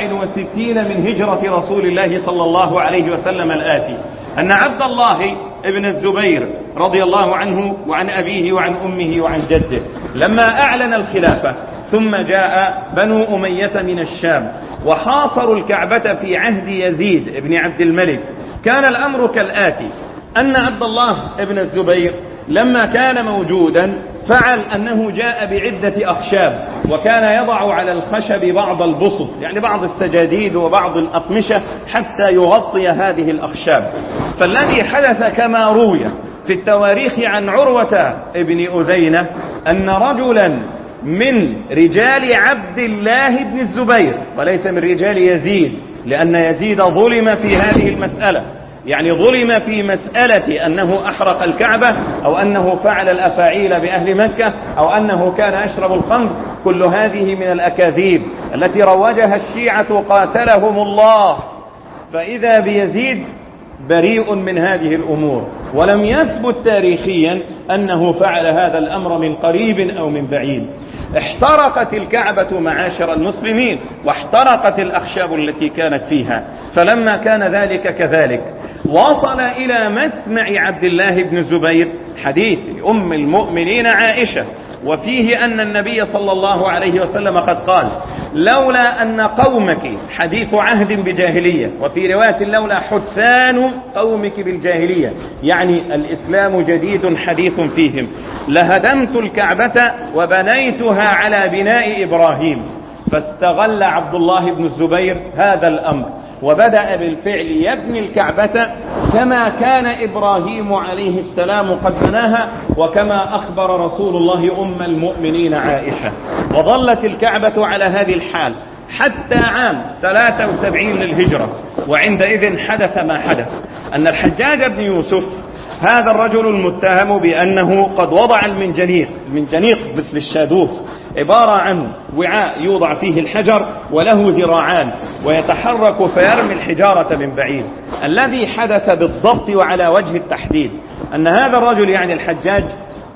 64 من هجرة رسول الله صلى الله عليه وسلم الآتي، أن عبد الله ابن الزبير رضي الله عنه وعن أبيه وعن أمه وعن جده لما أعلن الخلافة ثم جاء بنو أمية من الشام وحاصروا الكعبة في عهد يزيد ابن عبد الملك، كان الأمر كالآتي: أن عبد الله ابن الزبير لما كان موجودا فعل أنه جاء بعدة أخشاب، وكان يضع على الخشب بعض البسط، يعني بعض السجاديد وبعض الأقمشة حتى يغطي هذه الأخشاب. فالذي حدث كما روي في التواريخ عن عروة ابن أذينة أن رجلا من رجال عبد الله بن الزبير وليس من رجال يزيد، لأن يزيد ظلم في هذه المسألة، يعني ظلم في مسألة أنه أحرق الكعبة أو أنه فعل الأفاعيل بأهل مكة أو أنه كان يشرب الخمر. كل هذه من الأكاذيب التي روجها الشيعة قاتلهم الله. فإذا بيزيد بريء من هذه الأمور، ولم يثبت تاريخيا أنه فعل هذا الأمر من قريب أو من بعيد. احترقت الكعبة معاشر المسلمين واحترقت الأخشاب التي كانت فيها. فلما كان ذلك كذلك وصل إلى مسمع عبد الله بن الزبير حديث أم المؤمنين عائشة، وفيه أن النبي صلى الله عليه وسلم قد قال: لولا أن قومك حديث عهد بجاهلية، وفي رواية لولا حدثان قومك بالجاهلية، يعني الإسلام جديد حديث فيهم، لهدمت الكعبة وبنيتها على بناء إبراهيم. فاستغل عبد الله بن الزبير هذا الأمر وبدأ بالفعل يبني الكعبة كما كان إبراهيم عليه السلام قد بناها، وكما أخبر رسول الله أم المؤمنين عائشة. وظلت الكعبة على هذه الحال حتى عام 73 للهجرة، وعندئذ حدث ما حدث، أن الحجاج بن يوسف هذا الرجل المتهم بأنه قد وضع المنجنيق مثل الشادوف، عبارة عن وعاء يوضع فيه الحجر وله ذراعان ويتحرك فيرمي الحجارة من بعيد. الذي حدث بالضبط وعلى وجه التحديد أن هذا الرجل يعني الحجاج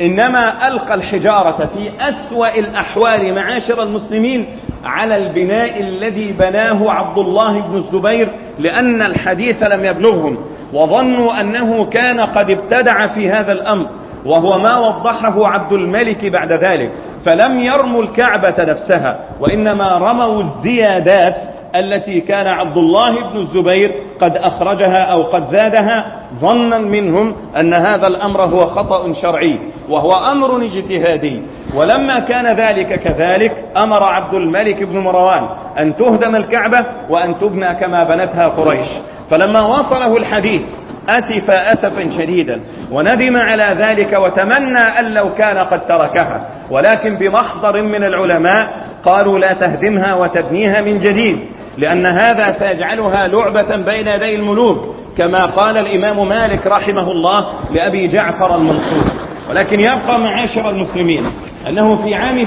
إنما ألقى الحجارة في أسوأ الأحوال معاشر المسلمين على البناء الذي بناه عبد الله بن الزبير، لأن الحديث لم يبلغهم وظنوا أنه كان قد ابتدع في هذا الأمر، وهو ما وضحه عبد الملك بعد ذلك. فلم يرموا الكعبة نفسها، وإنما رموا الزيادات التي كان عبد الله بن الزبير قد أخرجها أو قد زادها، ظنا منهم أن هذا الأمر هو خطأ شرعي وهو أمر اجتهادي. ولما كان ذلك كذلك أمر عبد الملك بن مروان أن تهدم الكعبة وأن تبنى كما بنتها قريش. فلما وصله الحديث أسف أسفا شديدا وندم على ذلك وتمنى أن لو كان قد تركها، ولكن بمحضر من العلماء قالوا لا تهدمها وتبنيها من جديد، لأن هذا سيجعلها لعبة بين يدي الملوك، كما قال الإمام مالك رحمه الله لأبي جعفر المنصور. ولكن يبقى معاشر المسلمين أنه في عام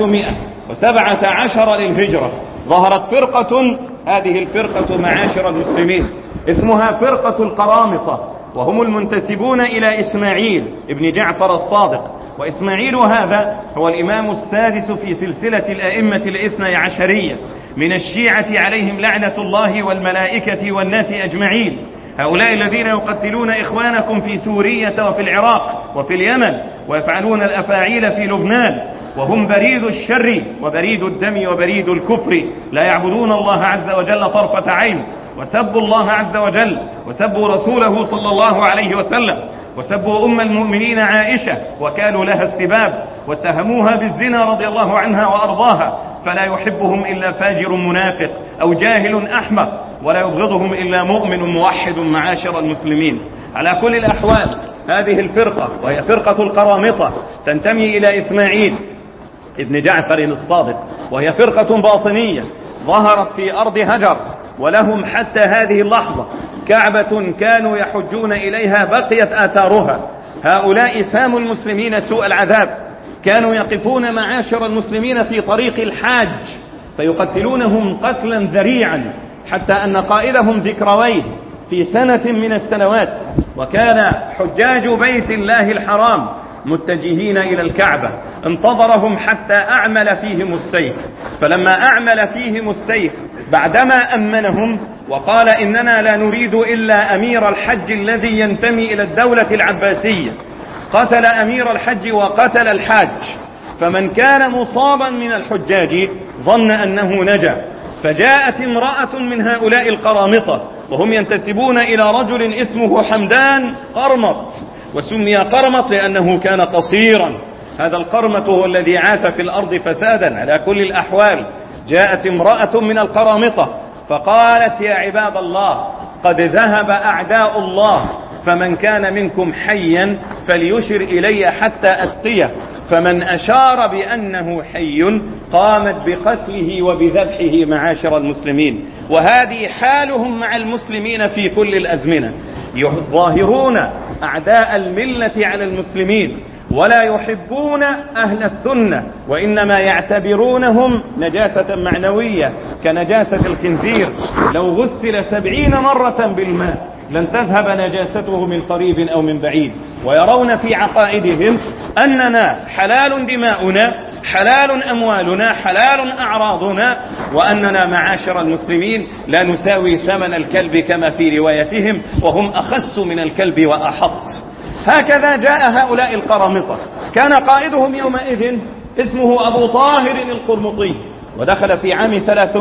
317 للهجرة ظهرت فرقة، هذه الفرقة معاشر المسلمين اسمها فرقة القرامطة، وهم المنتسبون إلى إسماعيل ابن جعفر الصادق. وإسماعيل هذا هو الإمام السادس في سلسلة الأئمة الاثني عشرية من الشيعة عليهم لعنة الله والملائكة والناس أجمعين. هؤلاء الذين يقتلون إخوانكم في سورية وفي العراق وفي اليمن ويفعلون الأفاعيل في لبنان، وهم بريد الشر وبريد الدم وبريد الكفر، لا يعبدون الله عز وجل طرفة عين، وسبوا الله عز وجل وسبوا رسوله صلى الله عليه وسلم وسبوا أم المؤمنين عائشة وكانوا لها السباب، واتهموها بالزنا رضي الله عنها وأرضاها، فلا يحبهم إلا فاجر منافق أو جاهل أحمق، ولا يبغضهم إلا مؤمن موحد معاشر المسلمين. على كل الأحوال هذه الفرقة، وهي فرقة القرامطة، تنتمي إلى إسماعيل ابن جعفر الصادق، وهي فرقة باطنية ظهرت في أرض هجر، ولهم حتى هذه اللحظة كعبة كانوا يحجون إليها بقيت آثارها. هؤلاء ساموا المسلمين سوء العذاب، كانوا يقفون معاشر المسلمين في طريق الحاج فيقتلونهم قتلا ذريعا، حتى أن قائدهم ذكرويه في سنة من السنوات وكان حجاج بيت الله الحرام متجهين إلى الكعبة انتظرهم حتى أعمل فيهم السيف، فلما أعمل فيهم السيف بعدما أمنهم وقال إننا لا نريد إلا أمير الحج الذي ينتمي إلى الدولة العباسية، قتل أمير الحج وقتل الحاج، فمن كان مصابا من الحجاج ظن أنه نجا، فجاءت امرأة من هؤلاء القرامطة وهم ينتسبون إلى رجل اسمه حمدان قرمط، وسمي قرمط لأنه كان قصيرا. هذا القرمط هو الذي عاث في الأرض فسادا. على كل الأحوال جاءت امرأة من القرامطة فقالت يا عباد الله قد ذهب أعداء الله، فمن كان منكم حيا فليشر إلي حتى أسقيه، فمن أشار بأنه حي قامت بقتله وبذبحه معاشر المسلمين. وهذه حالهم مع المسلمين في كل الأزمنة، يظاهرون أعداء الملة على المسلمين ولا يحبون أهل السنة، وإنما يعتبرونهم نجاسة معنوية كنجاسة الخنزير، لو غسل 70 مرة بالماء لن تذهب نجاسته من قريب أو من بعيد. ويرون في عقائدهم أننا حلال دماؤنا، حلال أموالنا، حلال أعراضنا، وأننا معاشر المسلمين لا نساوي ثمن الكلب كما في روايتهم، وهم أخس من الكلب وأحط. هكذا جاء هؤلاء القرامطة، كان قائدهم يومئذ اسمه أبو طاهر القرمطي، ودخل في عام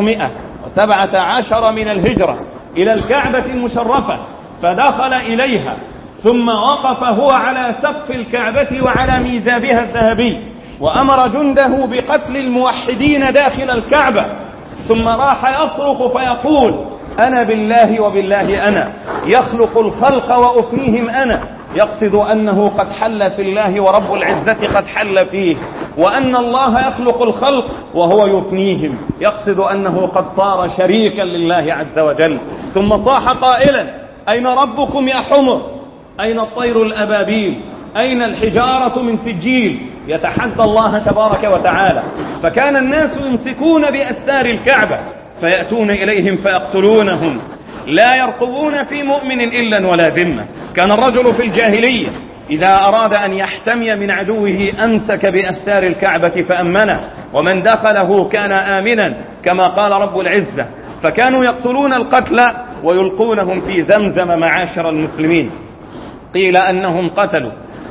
317 من الهجرة إلى الكعبة المشرفة، فدخل إليها ثم وقف هو على سقف الكعبة وعلى ميزابها الذهبي، وأمر جنده بقتل الموحدين داخل الكعبة، ثم راح يصرخ فيقول أنا بالله وبالله أنا، يخلق الخلق وأفنيهم أنا، يقصد أنه قد حل في الله ورب العزة قد حل فيه، وأن الله يخلق الخلق وهو يفنيهم، يقصد أنه قد صار شريكا لله عز وجل. ثم صاح قائلا أين ربكم يا حمر؟ أين الطير الأبابيل؟ أين الحجارة من سجيل؟ يتحدى الله تبارك وتعالى. فكان الناس يمسكون بأستار الكعبة فيأتون إليهم فيقتلونهم، لا يرقبون في مؤمن إلا ولا ذمة. كان الرجل في الجاهلية إذا أراد أن يحتمي من عدوه أمسك بأستار الكعبة فأمنه، ومن دخله كان آمنا كما قال رب العزة. فكانوا يقتلون القتلى ويلقونهم في زمزم معاشر المسلمين. قيل أنهم قتلوا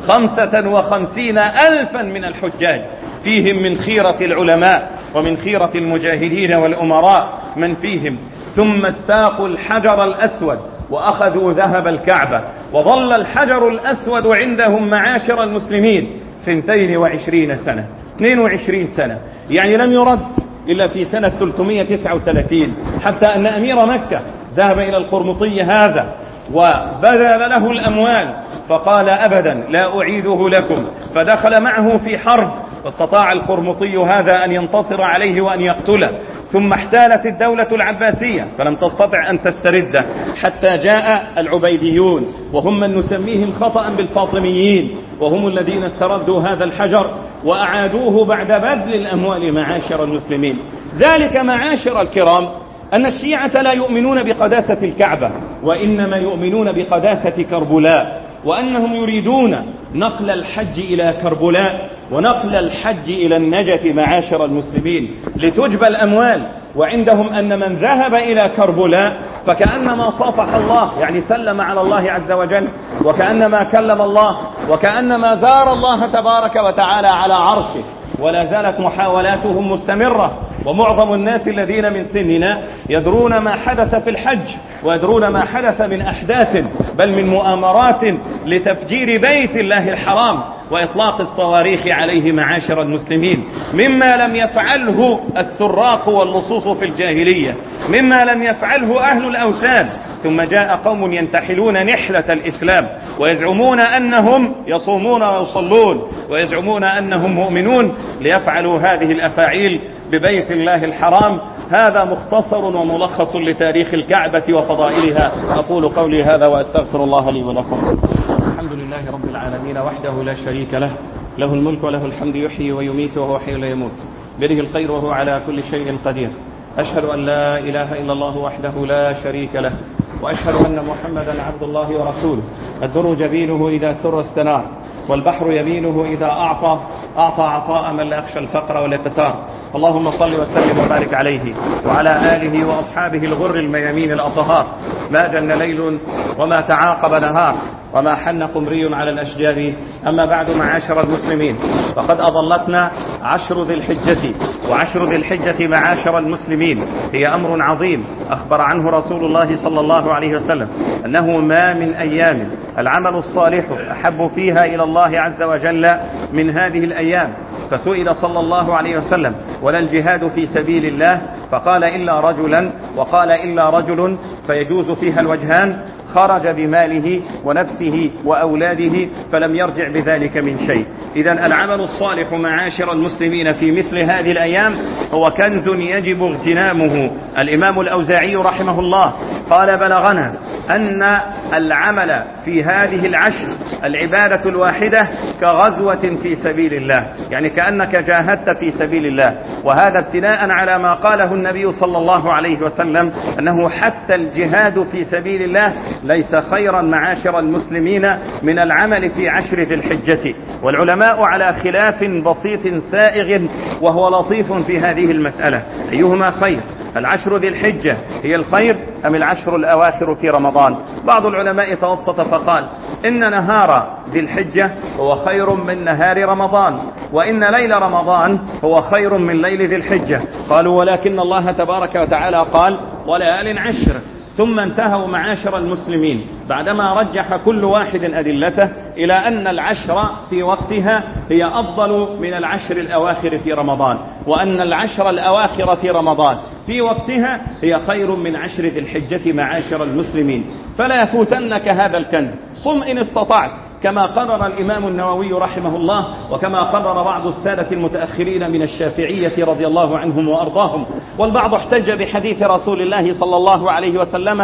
55,000 من الحجاج، فيهم من خيرة العلماء ومن خيرة المجاهدين والأمراء من فيهم. ثم استاقوا الحجر الأسود وأخذوا ذهب الكعبة، وظل الحجر الأسود عندهم معاشر المسلمين 22 سنة 22 سنة، يعني لم يرد إلا في سنة 339، حتى أن أمير مكة ذهب إلى القرمطي هذا وبذل له الأموال فقال أبدا لا أعيده لكم، فدخل معه في حرب، واستطاع القرمطي هذا أن ينتصر عليه وأن يقتله. ثم احتالت الدولة العباسية فلم تستطع أن تسترده، حتى جاء العبيديون وهم من نسميهم خطأ بالفاطميين، وهم الذين استردوا هذا الحجر وأعادوه بعد بذل الأموال معاشر المسلمين. ذلك معاشر الكرام أن الشيعة لا يؤمنون بقداسة الكعبة، وإنما يؤمنون بقداسة كربلاء، وأنهم يريدون نقل الحج إلى كربلاء ونقل الحج إلى النجف معاشر المسلمين لتجبى الأموال. وعندهم أن من ذهب إلى كربلاء فكأنما صافح الله، يعني سلم على الله عز وجل، وكأنما كلم الله، وكأنما زار الله تبارك وتعالى على عرشه. ولا زالت محاولاتهم مستمرة، ومعظم الناس الذين من سننا يدرون ما حدث في الحج، ويدرون ما حدث من أحداث بل من مؤامرات لتفجير بيت الله الحرام وإطلاق الصواريخ عليه معاشر المسلمين، مما لم يفعله السراق واللصوص في الجاهلية، مما لم يفعله أهل الأوثان ثم جاء قوم ينتحلون نحلة الإسلام ويزعمون أنهم يصومون ويصلون ويزعمون أنهم مؤمنون ليفعلوا هذه الأفاعيل ببيت الله الحرام. هذا مختصر وملخص لتاريخ الكعبة وفضائلها. أقول قولي هذا وأستغفر الله لي ولكم. الحمد لله رب العالمين وحده لا شريك له، له الملك وله الحمد، يحيي ويميت وهو حي لا يموت، بيده الخير وهو على كل شيء قدير. أشهد أن لا إله إلا الله وحده لا شريك له، وأشهد أن محمدا عبد الله ورسوله. الدر جبينه إذا سر استنار، والبحر يمينه إذا أعطى عطاء من لا يخشى الفقر ولا التتار. اللهم صل وسلم وبارك عليه وعلى آله وأصحابه الغر الميامين الأطهار. ما جن ليل وما تعاقب نهار، وما حن قمري على الأشجار. أما بعد، معاشر المسلمين، فقد أظلتنا عشر ذي الحجة، وعشر ذي الحجة معاشر المسلمين هي أمر عظيم أخبر عنه رسول الله صلى الله عليه وسلم أنه ما من أيام العمل الصالح أحب فيها إلى الله عز وجل من هذه الأيام. فسئل صلى الله عليه وسلم: ولا الجهاد في سبيل الله؟ فقال: إلا رجلا، وقال: إلا رجل فيجوز فيها الوجهان، خرج بماله ونفسه وأولاده فلم يرجع بذلك من شيء. إذن العمل الصالح معاشر المسلمين في مثل هذه الأيام هو كنز يجب اغتنامه. الإمام الأوزاعي رحمه الله قال: بلغنا أن العمل في هذه العشر، العبادة الواحدة كغزوة في سبيل الله، يعني كأنك جاهدت في سبيل الله. وهذا ابتلاء على ما قاله النبي صلى الله عليه وسلم أنه حتى الجهاد في سبيل الله ليس خيرا معاشر المسلمين من العمل في عشر ذي الحجة. والعلماء على خلاف بسيط سائغ وهو لطيف في هذه المسألة: أيهما خير؟ العشر ذي الحجة هي الخير أم العشر الأواخر في رمضان؟ بعض العلماء توسط فقال: إن نهار ذي الحجة هو خير من نهار رمضان، وإن ليل رمضان هو خير من ليل ذي الحجة. قالوا: ولكن الله تبارك وتعالى قال: وليال عشر. ثم انتهوا معاشر المسلمين بعدما رجح كل واحد أدلته إلى أن العشر في وقتها هي أفضل من العشر الأواخر في رمضان، وأن العشر الأواخر في رمضان في وقتها هي خير من عشر ذي الحجة معاشر المسلمين. فلا يفوتنك هذا الكنز. صم إن استطعت، كما قرر الإمام النووي رحمه الله، وكما قرر بعض السادة المتأخرين من الشافعية رضي الله عنهم وأرضاهم. والبعض احتج بحديث رسول الله صلى الله عليه وسلم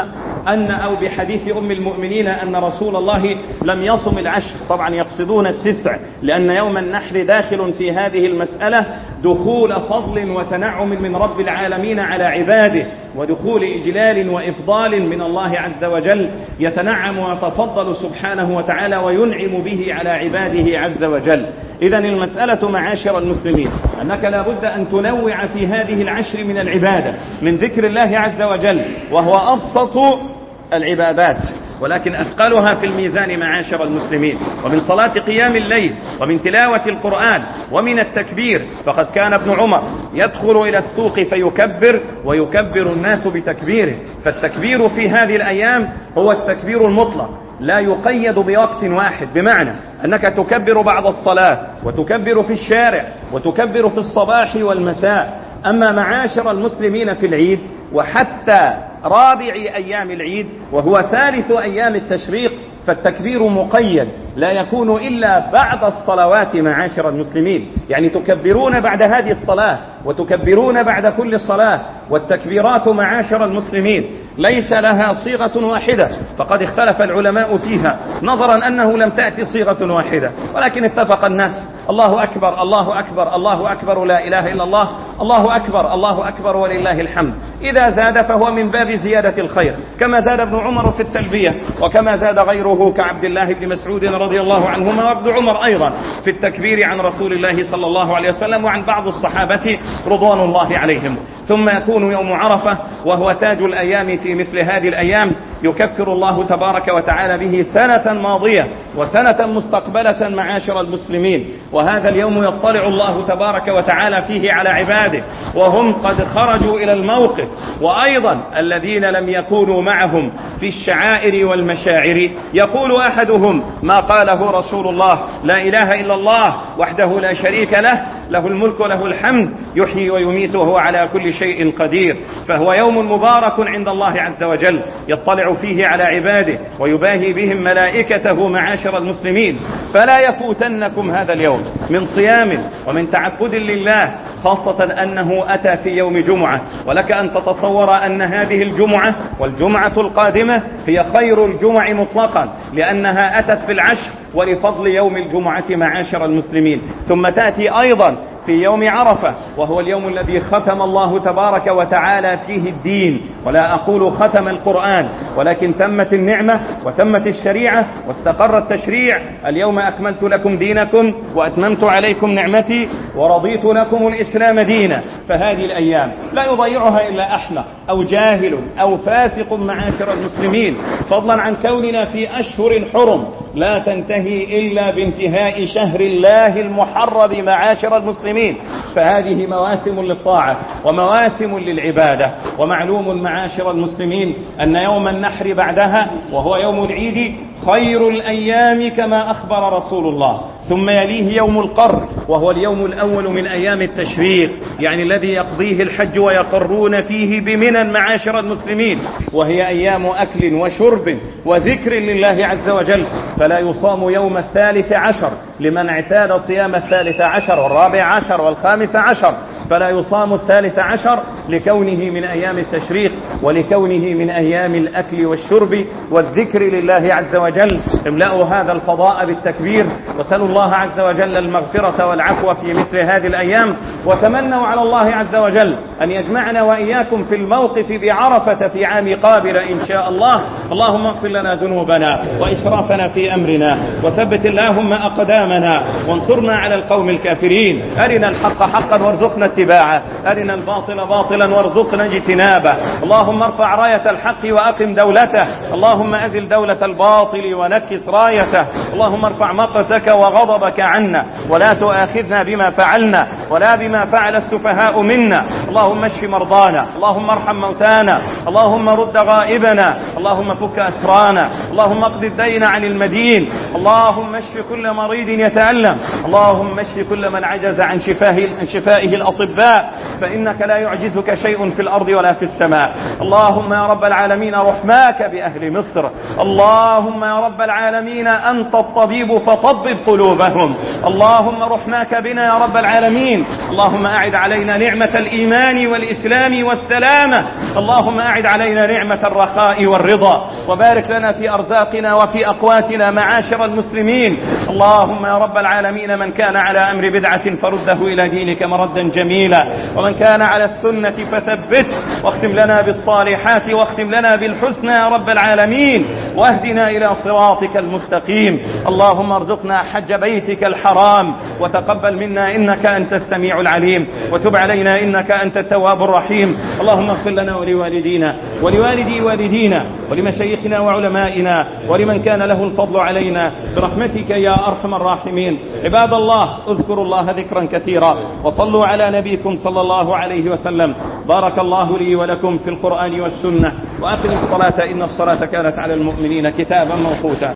أو بحديث أم المؤمنين أن رسول الله لم يصم العشر، طبعا يقصدون التسع، لأن يوم النحر داخل في هذه المسألة دخول فضل وتنعم من رب العالمين على عباده، ودخول إجلال وإفضال من الله عز وجل، يتنعم ويتفضل سبحانه وتعالى وينعم به على عباده عز وجل. إذن المسألة معاشر المسلمين أنك لا بد أن تنوع في هذه العشر من العبادة، من ذكر الله عز وجل وهو أبسط العبادات ولكن أثقلها في الميزان معاشر المسلمين، ومن صلاة قيام الليل، ومن تلاوة القرآن، ومن التكبير. فقد كان ابن عمر يدخل إلى السوق فيكبر ويكبر الناس بتكبيره. فالتكبير في هذه الأيام هو التكبير المطلق، لا يقيد بوقت واحد، بمعنى أنك تكبر بعد الصلاة، وتكبر في الشارع، وتكبر في الصباح والمساء. أما معاشر المسلمين في العيد وحتى رابع أيام العيد وهو ثالث أيام التشريق فالتكبير مقيد، لا يكون إلا بعد الصلوات معاشر المسلمين، يعني تكبرون بعد هذه الصلاة وتكبرون بعد كل صلاة. والتكبيرات معاشر المسلمين ليس لها صيغة واحدة، فقد اختلف العلماء فيها نظرا أنه لم تأتي صيغة واحدة، ولكن اتفق الناس: الله أكبر الله أكبر الله أكبر لا إله إلا الله، الله أكبر الله أكبر ولله الحمد. إذا زاد فهو من باب زيادة الخير، كما زاد ابن عمر في التلبية، وكما زاد غيره كعبد الله بن مسعود رضي الله عنهما وابن عمر أيضا في التكبير عن رسول الله صلى الله عليه وسلم وعن بعض الصحابة رضوان الله عليهم. ثم يكون يوم عرفة وهو تاج الأيام في مثل هذه الأيام، يكفر الله تبارك وتعالى به سنة ماضية وسنة مستقبلة معاشر المسلمين. وهذا اليوم يطلع الله تبارك وتعالى فيه على عباده وهم قد خرجوا إلى الموقف، وأيضا الذين لم يكونوا معهم في الشعائر والمشاعر. يقول أحدهم ما قاله رسول الله: لا إله إلا الله وحده لا شريك له، له الملك وله الحمد يحيي ويميت وهو على كل شيء قدير. فهو يوم مبارك عند الله عز وجل يطلع فيه على عباده ويباهي بهم ملائكته معاشر المسلمين. فلا يفوتنكم هذا اليوم من صيام ومن تعبد لله، خاصة أنه أتى في يوم جمعة، ولك أن تتصور أن هذه الجمعة والجمعة القادمة هي خير الجمع مطلقا، لأنها أتت في العشر ولفضل يوم الجمعة معاشر المسلمين. ثم تأتي أيضا في يوم عرفة، وهو اليوم الذي ختم الله تبارك وتعالى فيه الدين، ولا أقول ختم القرآن، ولكن تمت النعمة وتمت الشريعة واستقر التشريع. اليوم أكملت لكم دينكم وأتممت عليكم نعمتي ورضيت لكم الإسلام دينا. فهذه الأيام لا يضيعها إلا أحمق أو جاهل أو فاسق معاشر المسلمين، فضلا عن كوننا في أشهر حرم لا تنتهي إلا بانتهاء شهر الله المحرم معاشر المسلمين. فهذه مواسم للطاعة ومواسم للعبادة. ومعلوم معاشر المسلمين أن يوم النحر بعدها وهو يوم العيد خير الأيام كما أخبر رسول الله. ثم يليه يوم القر وهو اليوم الأول من أيام التشريق، يعني الذي يقضيه الحج ويقرون فيه بمنى معاشر المسلمين، وهي أيام أكل وشرب وذكر لله عز وجل. فلا يصام يوم 13 لمن اعتاد صيام 13 والرابع والخامس عشر، فلا يصام 13 لكونه من أيام التشريق ولكونه من أيام الأكل والشرب والذكر لله عز وجل. املأوا هذا الفضاء بالتكبير، وسلوا الله عز وجل المغفرة والعفو في مثل هذه الأيام، وتمنوا على الله عز وجل أن يجمعنا وإياكم في الموقف بعرفة في عام قابل إن شاء الله. اللهم اغفر لنا ذنوبنا وإسرافنا في أمرنا، وثبت اللهم أقدامنا، وانصرنا على القوم الكافرين. أرنا الحق حقا وارزقنا اتباعه، أرنا الباطل باطلا وارزقنا اجتنابه. اللهم ارفع راية الحق وأقم دولته، اللهم أزل دولة الباطل ونكس رايته. اللهم ارفع مقتك وغضبك عنا، ولا تؤاخذنا بما فعلنا ولا بما فعل السفهاء منا. اللهم اشف مرضانا، اللهم ارحم موتانا، اللهم رد غائبنا، اللهم فك أسرانا، اللهم اقض الدين عن المدين، اللهم اشف كل مريض يتألم، اللهم اشف كل من عجز عن شفائه الأطباء، فإنك لا يعجزك شيء في الأرض ولا في السماء. اللهم يا رب العالمين رحماك بأهل مصر، اللهم يا رب العالمين أنت الطبيب فطبب قلوبهم، اللهم رحماك بنا يا رب العالمين. اللهم أعد علينا نعمة الإيمان والإسلام والسلامة، اللهم أعد علينا نعمة الرخاء والرضا، وبارك لنا في أرزاقنا وفي أقواتنا معاشر المسلمين. اللهم يا رب العالمين من كان على أمر بدعة فرده إلى دينك مردا جميلا، ومن كان على السنة فثبته، واختم لنا بالصالحات واختم لنا بالحسنى يا رب العالمين، واهدنا إلى صراطك المستقيم. اللهم ارزقنا حج بيتك الحرام، وتقبل منا إنك أنت السميع العليم، وتب علينا إنك أنت التواب الرحيم. اللهم اغفر لنا ولوالدينا ولوالدي والدينا ولمشايخنا وعلمائنا ولمن كان له الفضل علينا برحمتك يا أرحم الراحمين. عباد الله، اذكروا الله ذكرا كثيرا، وصلوا على نبيكم صلى الله عليه وسلم. بارك الله لي ولكم في القرآن والسنة، وأقم الصلاة إن الصلاة كانت على المؤمنين كتابا موقوتا.